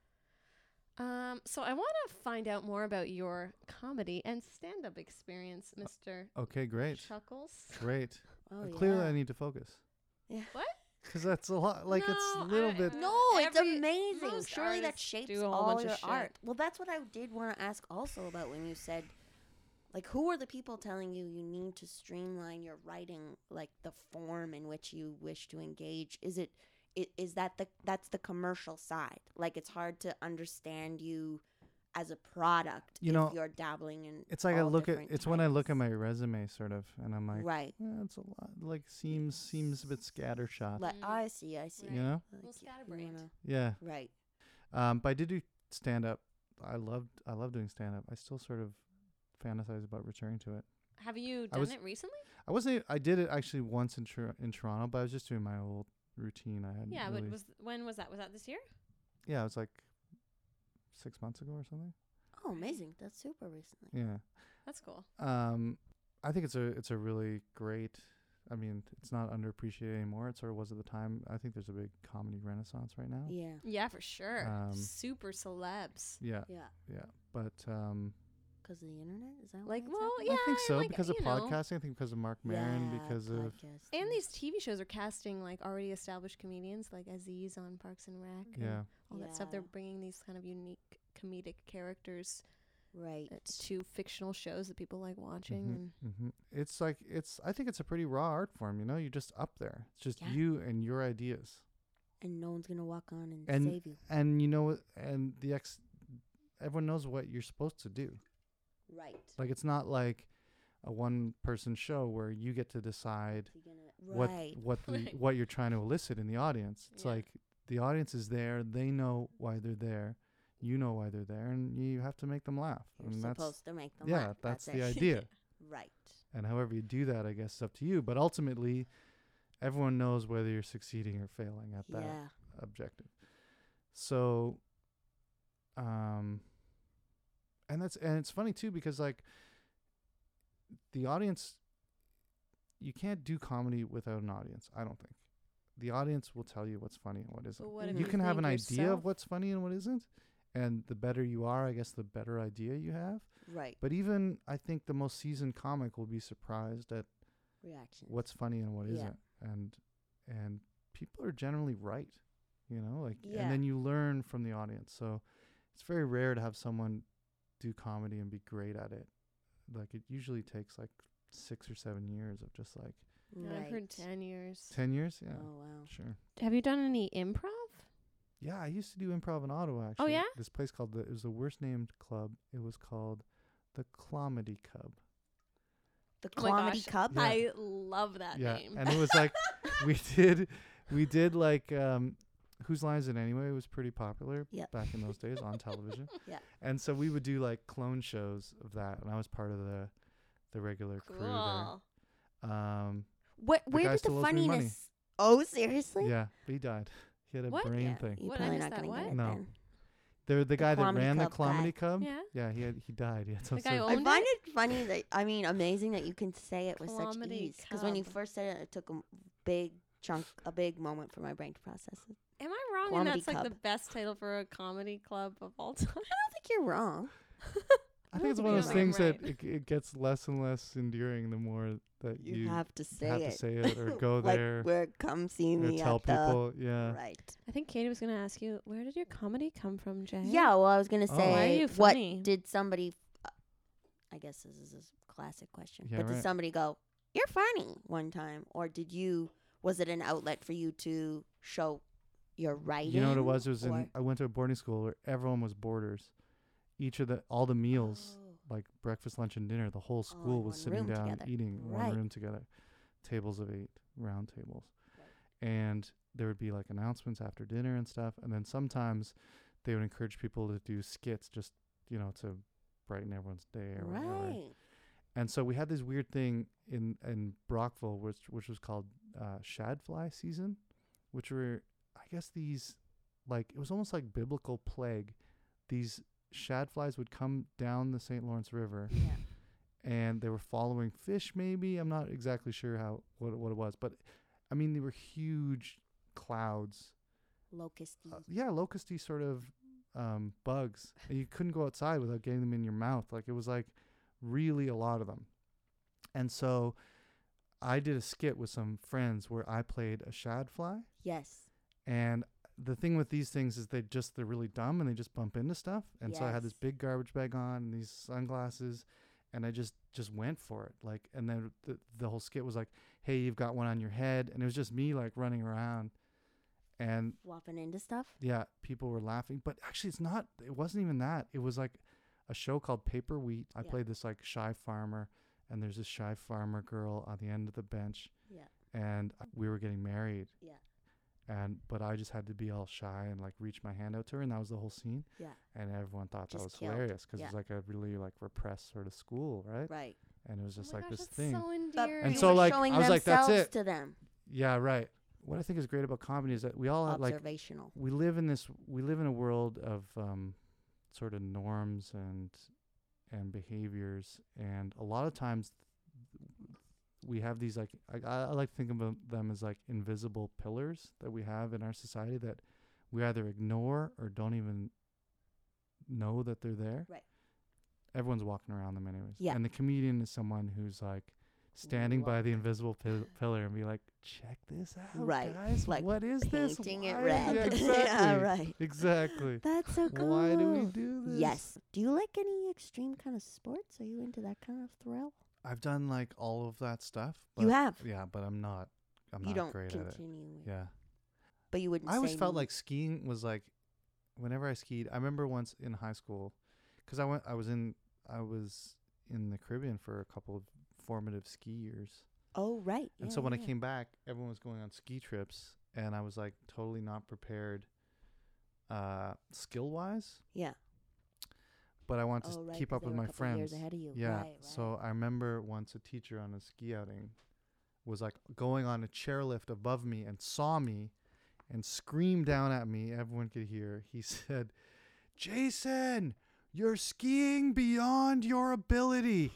Um, so I want to find out more about your comedy and stand-up experience, Mister Okay, great, Chuckles. great. Oh, Uh, yeah. Clearly, I need to focus Yeah. What? because that's a lot. Like it's a No, little I- bit. No, it's Every- amazing. most Surely that artists shapes do a whole all bunch of your shit. art. Well, that's what I did want to ask also about when you said, like, who are the people telling you you need to streamline your writing, like the form in which you wish to engage? Is it, i- is that the that's the commercial side? Like, it's hard to understand you as a product You if know, you're dabbling in. It's like I all look at. different It's when I look at types. my resume, sort of, and I'm like, right. eh, it's a lot. Like seems seems a bit scattershot. Like Mm. I see, I see. Right. You know? Like, Little you scatterbrained. wanna- Yeah. Right. Um, but I did do stand up. I loved. I love doing stand up. I still sort of fantasize about returning to it. Have you I done was- it recently? I wasn't. I did it actually once in Tor- in Toronto, but I was just doing my old routine. I had. Yeah, really, but was when was that? Was that this year? Yeah, it was like six months ago or something. Oh, amazing! That's super recently. Yeah. That's cool. Um, I think it's a it's a really great. I mean, it's not underappreciated anymore. It sort of was at the time. I think there's a big comedy renaissance right now. Yeah. Yeah, for sure. Um, Super celebs. Yeah, Yeah. yeah. But um, Because of the internet? Is that Like, why it's well, happening? yeah, I think so like, because of you know. podcasting. I think because of Mark Maron. Yeah, Because of podcast, And yeah. these T V shows are casting like already established comedians, like Aziz on Parks and Rec. and yeah. all that stuff. They're Yeah. bringing these kind of unique comedic characters Right. uh, to fictional shows that people like watching. Mhm, And mhm. It's like it's. I think it's a pretty raw art form. You know, you're just up there. It's just Yeah. you and your ideas. And no one's going to walk on and, And- save you. And you know, what- and the ex. Everyone knows what you're supposed to do. Right. Like it's not like a one-person show where you get to decide You're gonna, what right. what the Right. what you're trying to elicit in the audience. It's Yeah. like the audience is there, they know why they're there, you know why they're there, and you have to make them laugh. You're and that's supposed to make them yeah, laugh. that's, That's, the it. idea. Right. And however you do that, I guess it's up to you. But ultimately, everyone knows whether you're succeeding or failing at that Yeah. objective. So, um, and that's and it's funny too because like the audience, you can't do comedy without an audience. I don't think the audience will tell you what's funny and what isn't. but what if Mhm. You you can have think an idea yourself- of what's funny and what isn't, and the better you are, I guess the better idea you have. Right. But even I think the most seasoned comic will be surprised at Reaction. what's funny and what Yeah. isn't, and and people are generally right, you know, like, Yeah. and then you learn from the audience. So it's very rare to have someone do comedy and be great at it. Like it usually takes like six or seven years of just like Yeah, I've heard ten years. ten years. Yeah, Oh wow. sure. Have you done any improv? Yeah, I used to do improv in Ottawa. Actually, Oh, yeah? This place called the it was the worst named club. It was called the Clomedy Cub. The Oh my Comedy gosh, Cub. Yeah. I love that yeah, name. and it was like we did we did like um Whose Line Is It Anyway? It was pretty popular Yep. back in those days on television. Yeah. And so we would do like clone shows of that, and I was part of the the regular crew Cool. there. Um, What? The Where guy did the still owes me money. funniness? Oh, seriously? yeah, but he died. He had a What? brain Yeah, thing. You're What, I probably missed not that gonna get what? it No. then. The the guy that Clomedy ran the Cub guy. Clomedy Cub. Yeah. Yeah, he had he died. He had some The guy sort of- owned I it? find it funny that I mean amazing that you can say it with such Clomedy ease. Because when you Cub. first said it, it took a m- big chunk, a big moment for my brain to process it. Am I wrong? Clomedy And that's like the Cub. best title for a comedy club of all time. I don't think you're wrong. I think it's think one of you're those right. things Right. that it, g- it gets less and less endearing the more that You, you, have to say have it. to say it or go like, there where come see or me tell at the people. Yeah. right. I think Katie was going to ask you, where did your comedy come from, Jay? Yeah, well, I was gonna Oh. say, Why are you what funny? did somebody? F- uh, I guess this is a s- classic question. Yeah, but did right. somebody go, "You're funny" one time, or did you? Was it an outlet for you to show your writing? You know what it was? It was or- in. I went to a boarding school where everyone was boarders. Each of the all the meals, Oh. like breakfast, lunch, and dinner, the whole in school was one sitting room down together. eating in Right. one room together, tables of eight, round tables, Right. and there would be like announcements after dinner and stuff. And then sometimes they would encourage people to do skits, just you know, to brighten everyone's day or whatever. Right. And so we had this weird thing in in Brockville, which which was called uh, shadfly season, which were I guess these like it was almost like biblical plague. These shadflies would come down the Saint Lawrence River, Yeah. and they were following fish. Maybe I'm not exactly sure how what it- what it was, but I mean they were huge clouds. Locusty. Uh, yeah, locusty sort of um, bugs. And you couldn't go outside without getting them in your mouth. Like it was like really a lot of them. And so I did a skit with some friends where I played a shadfly. yes. And the thing with these things is they just they're really dumb and they just bump into stuff. And so I had this Yes. big garbage bag on and these sunglasses, and I just just went for it. Like, and then the the whole skit was like, "Hey, you've got one on your head," and it was just me like running around. And Flopping into stuff. yeah, people were laughing, but actually it's not, it wasn't even that. It was like a show called Paper Wheat. I Yeah. played this like shy farmer, and there's this shy farmer girl on the end of the bench, Yeah. and we were getting married. Yeah. And, but I just had to be all shy and like reach my hand out to her, and that was the whole scene. Yeah. And everyone thought that Just was killed. hilarious because Yeah. it's like a really like repressed sort of school, right? Right. And it was just oh my like gosh, this that's thing. so But endearing. And you so, were like, showing I was like, that's themselves it. to them. Yeah, right. What I think is great about comedy is that we all have, like, Observational. we live in this we live in a world of um sort of norms and and behaviors, and a lot of times we have these like I, I like to think of them- them as like invisible pillars that we have in our society that we either ignore or don't even know that they're there. Right. Everyone's walking around them anyways. Yeah. And the comedian is someone who's like standing by the Look. invisible pil- pillar and be like, check this out, Right. guys. Like what is this? Painting it Why- red. Yeah, exactly. yeah, right. Exactly. That's so cool. Why do we do this? Yes. Do you like any extreme kind of sports? Are you into that kind of thrill? I've done like all of that stuff. You but- have. Yeah, but I'm not. I'm You not don't great at it. continue. with- Yeah. But you wouldn't. I always say felt no. like skiing was like, whenever I skied. I remember once in high school, because I went. I was in. I was in the Caribbean for a couple of formative ski years. Oh right. And yeah, so when I yeah. came back, everyone was going on ski trips, and I was like totally not prepared, uh, skill wise. Yeah. But I wanted to Oh s- right. keep 'cause up they with were a my couple years friends. ahead of you. Yeah. Right, right. So I remember once a teacher on a ski outing was like going on a chairlift above me and saw me, and screamed down at me. Everyone could hear. He said, "Jason, you're skiing beyond your ability."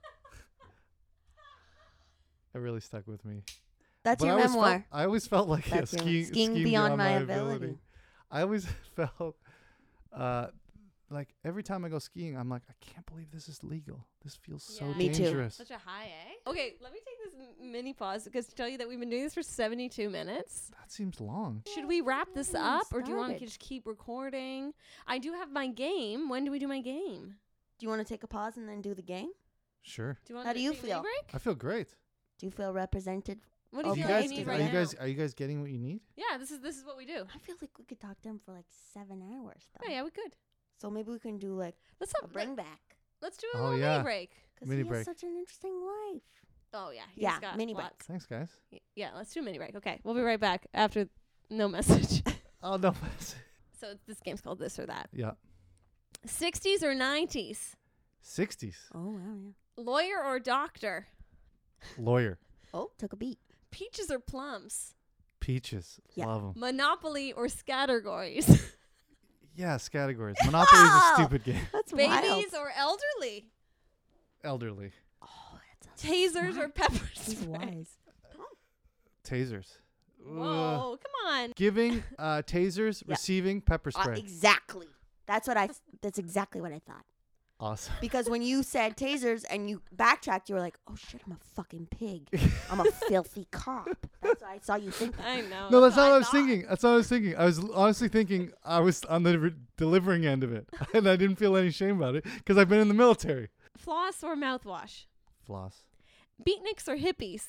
It really stuck with me. That's But your I always memoir. Felt, I always felt like yeah, That's your- skiing, skiing skiing beyond my ability. I always felt uh, like every time I go skiing, I'm like, I can't believe this is legal. This feels so Yeah. Me too. dangerous. Such a high, eh? Okay, let me take this m- mini pause because to tell you that we've been doing this for seventy-two minutes. That seems long. Should we wrap this haven't up, or do you want to started. just keep recording? I do have my game. When do we do my game? Do you want to take a pause and then do the game? Sure. Do you want How to do you take a mini feel? break? I feel great. Do you feel represented? What do you Okay. You feel like guys, you need are right you now? guys, are you guys getting what you need? Yeah, this is this is what we do. I feel like we could talk to him for like seven hours. Though. Oh yeah, we could. So maybe we can do like Let's a have, bring let, back. let's do a Oh, little yeah. mini break. Because Mini he break. has such an interesting life. Oh yeah, he's Yeah, got mini break. lots. Thanks, guys. Y- Yeah, let's do a mini break. Okay, we'll be right back after no message. Oh no. So this game's called This or That. Yeah. sixties or nineties? Sixties. Oh wow, yeah. Lawyer or doctor? Lawyer. Oh, took a beat. Peaches or plums? Peaches. Yeah. Love them. Monopoly or Scattergories? Yes, categories. Monopoly is a Wow. stupid game. That's wild. Babies or elderly? Elderly. Oh, that's a Tasers or smart. pepper He's spray? wise. Tasers. Ugh. Whoa, come on. Giving uh, tasers, Yeah. receiving pepper Uh, spray. exactly. That's what I. th- That's exactly what I thought. Awesome. Because when you said tasers and you backtracked, you were like, "Oh shit, I'm a fucking pig. I'm a filthy cop." That's what I saw you think. I know. No, that's not what I was thought. thinking. That's what I was thinking. I was l- honestly thinking I was on the re- delivering end of it, and I didn't feel any shame about it because I've been in the military. Floss or mouthwash? Floss. Beatniks or hippies?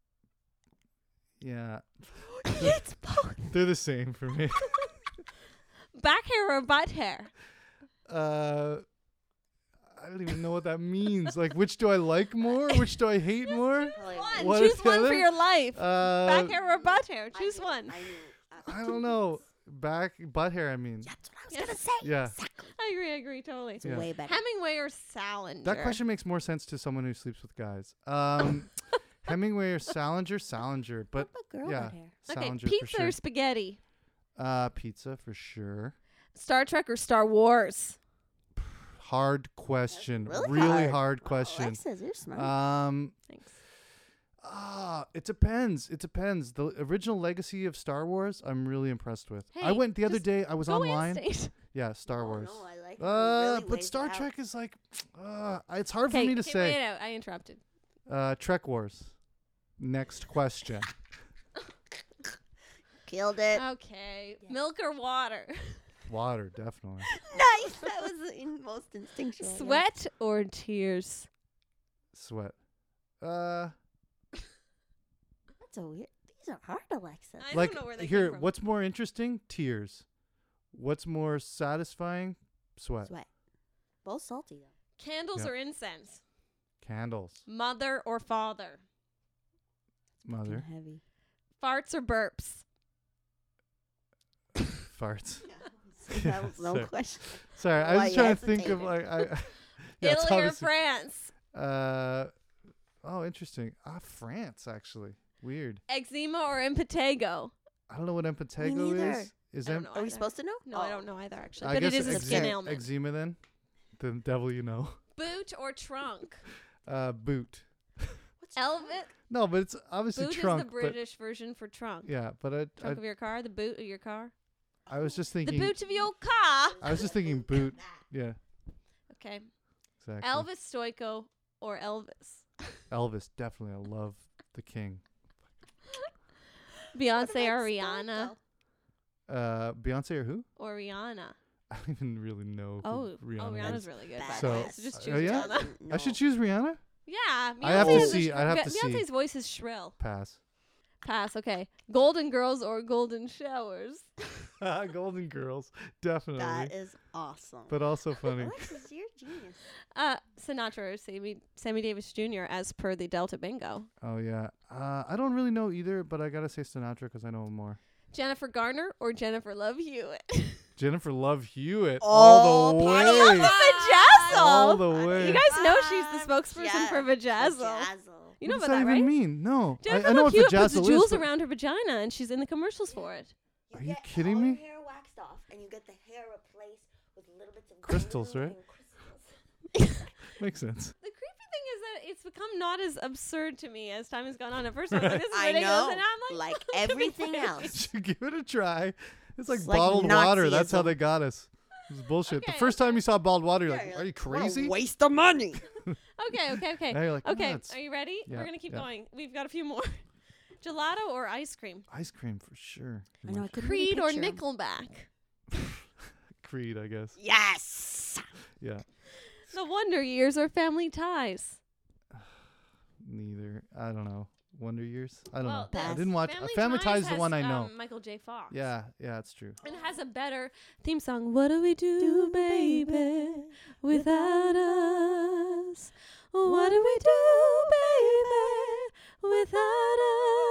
Yeah, It's both. they're the same for me. Back hair or butt hair? Uh, I don't even know what that means. Like, which do I like more? Which do I hate more? One. What Choose is one the for other? your life. Uh, Back hair or butt hair? I Choose knew, one. I knew. I don't know. Back butt hair. I mean, That's what I was Yes. gonna say. Yeah. Exactly. I agree, I agree, totally. It's Yeah. way better. Hemingway or Salinger? that question makes more sense to someone who sleeps with guys. Um, Hemingway or Salinger? Salinger, but What about girl yeah. butt hair? Okay, Salinger for pizza sure. or spaghetti? Uh, pizza for sure. Star Trek or Star Wars? Hard question. really hard, hard. question. Alexis, you're smart. Um, Thanks. ah, it depends. It depends. The original legacy of Star Wars, I'm really impressed with. I Hey, went the other just day. I was Go online. instinct. Yeah, Star Oh, Wars. no, I like it. It Uh, really but weighs Star it out. Trek is like, uh, it's hard for Okay, me to okay, say. wait out. I interrupted. Uh, Trek Wars. Next question. Killed it. Okay. Yeah. Milk or water? Water, definitely. Nice. That was the in most instinctual. I guess. Sweat or tears? Sweat. Uh, That's a weird. These are hard, Alexis. I like don't know where they here, came from. what's more interesting? Tears. What's more satisfying? Sweat. Sweat. Both salty though. Candles Yep. or incense? Candles. Mother or father? Mother. Fucking heavy. Farts or burps? Farts. That was no Sorry. question. Sorry, I was Why just you trying to think of hesitated? like I. yeah, it's Italy or obviously- France? Uh, oh, interesting. Ah, France actually. Weird. Eczema or impetigo? I don't know what impetigo neither. is. Is I em- don't know Are we either. supposed to know? No, I Oh. don't know either actually. I but it guess is a eczema, skin ailment. eczema then. The devil you know. Boot or trunk? Uh, boot. What's Elvis. No, but it's obviously Boot trunk. is the British version for trunk. But yeah, but I, I, Trunk of your car, the boot of your car, I was just the thinking. boot of your car. I was just thinking boot. Yeah, Okay, exactly. Elvis Stoico or Elvis? Elvis, definitely. I love the king. Beyonce or Rihanna? Uh, Beyonce or who? Or Rihanna? I don't even really know. Who Oh, Rihanna oh, is. Rihanna's really good. By So- the way. So just uh, choose yeah? Rihanna. I should choose Rihanna. Yeah, I have to Beyonce has a see- sh- I'd have Be- to see. Beyonce's voice is shrill. Pass. Pass. Okay. Golden Girls or Golden Showers? Golden Girls, definitely. That is awesome. but also funny. Alexis, you're genius. Uh, Sinatra or Sammy Sammy Davis Junior as per the Delta Bingo. Oh yeah. Uh, I don't really know either, but I gotta say Sinatra because I know him more. Jennifer Garner or Jennifer Love Hewitt? Jennifer Love Hewitt, Oh, all the Patty way. Vajazzle. All the way. You guys know she's the Ah, spokesperson yeah, for Vajazzle. Vajazzle. You know what does about that, that even right? mean? No. I, Jennifer I know Love what Hewitt puts Vajazzle the jewels is. but- around her vagina, and she's in the commercials for it. Are you get kidding all me? Your hair waxed off, and you get the hair replaced with little bits of Crystals, glue right? and crystals. Makes sense. The creepy thing is that it's become not as absurd to me as time has gone on. At first, I was like, Right. "This is I ridiculous," know, and I'm like, like everything else. Should give it a try. It's like It's like bottled water. That's how Nazism. they got us. It's bullshit. the Okay, first time you saw bald water, you're Yeah, like, you're "Are you What a crazy?" waste of money. Okay, okay, okay. Now you're like, Okay, "Nuts." are you ready? Yeah, We're gonna keep yeah. going. We've got a few more. Gelato or ice cream? Ice cream for sure. I know. I couldn't really Creed or picture 'em. Nickelback? Creed, I guess. Yes. Yeah. The Wonder Years or Family Ties? Neither. I don't know. Wonder Years. I don't Well, know. I Pass. didn't watch. Family, Family Ties Ties is the has, one I know. Um, Michael J. Fox. Yeah, yeah, that's true. And it has a better theme song. What do we do, baby, without us? What do we do, baby, without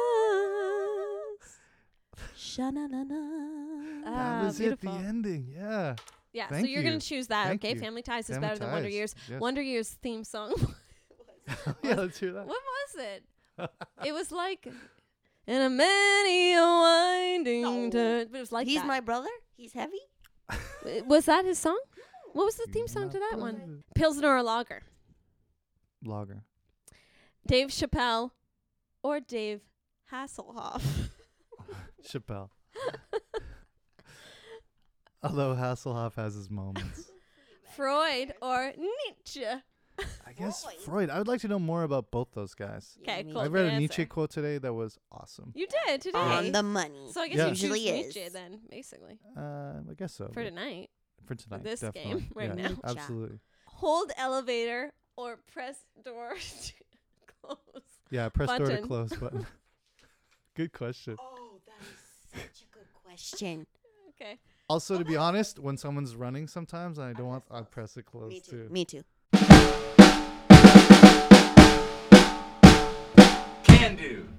us? Sha-na-na-na. That Ah, was beautiful. it. The ending. Yeah. Yeah, Thank so you're you. gonna choose that, Thank okay? you. Family Ties is Family better than Wonder Ties, Years. yes. Wonder Years theme song. Yeah, let's hear that. What was it? It was like in a many a winding No. turn. But it was like He's that. my brother. He's heavy. Uh, Was that his song? What was the theme He's song my to that one? brother. Pilsner or Lager? Lager. Dave Chappelle or Dave Hasselhoff? Chappelle. Although Hasselhoff has his moments. Freud or Nietzsche? I guess Freud. Freud. I would like to know more about both those guys. Okay, me cool. I good read a answer. Nietzsche quote today that was awesome. You did today. On the money. so I guess Yeah. you choose Usually is. Nietzsche then, basically, Uh, I guess so. for but tonight. For tonight. this definitely. game right yeah, now. Absolutely. Hold elevator or press door to close? Yeah, press door to Button. close button. Good question. Oh, that is such a good question. Okay. Also, to be honest, when someone's running sometimes and I don't want, I press it close Me too. too. Me too. Can do.